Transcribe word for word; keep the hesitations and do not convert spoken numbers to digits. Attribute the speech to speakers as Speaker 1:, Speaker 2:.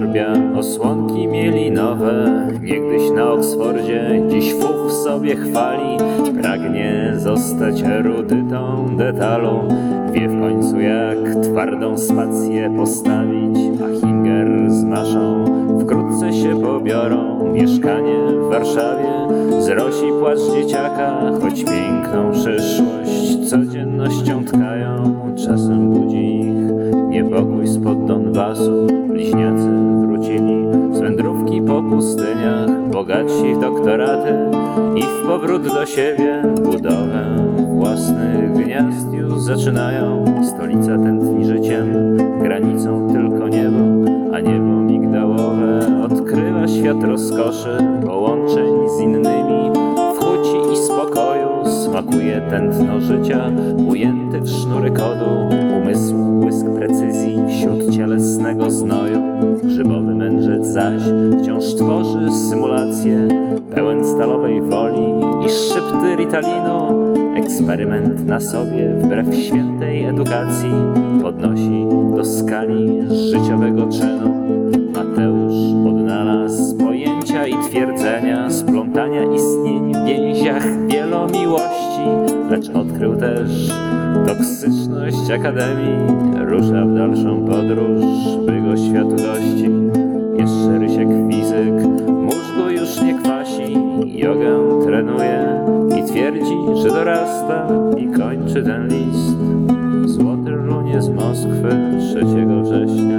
Speaker 1: uwielbia osłonki mielinowe. Niegdyś na Oksfordzie, dziś fuf w sobie chwali. Pragnie zostać erudytą detalu. Wie w końcu jak twardą spację postawić. A Hinger z naszą wkrótce się pobiorą. Mieszkanie w Warszawie zrosi płacz dzieciaka. Choć piękną przyszłość codziennością tkają, czasem budzi ich niepokój spod Donbasu. Bliźniacy wrócili z wędrówki po pustyniach, bogatsi w doktoraty i w powrót do siebie budowę własnych gniazd już zaczynają. Stolica tętni życiem, granicą tylko niebo, a niebo migdałowe odkrywa świat rozkoszy, połączeń z innymi, w huci i spokoju smakuje tętno życia, ujęty w sznury kodu umysłu, błysk precyzji wśród cielesnego znoju. Grzybowy mędrzec zaś wciąż tworzy symulację, pełen stalowej woli i szczypty Ritalinu. Eksperyment na sobie wbrew świętej edukacji podnosi do skali życiowego czynu. Mateusz odnalazł pojęcia i twierdzenia, splątania istnień w więziach wielomiłości, lecz odkrył też toksyczność akademii. Rusza w dalszą podróż, by go światu gości. Jeszcze Rysiek fizyk mózgu już nie kwasi, jogę trenuje i twierdzi, że dorasta i kończy ten list. Złoty runie z Moskwy trzeciego września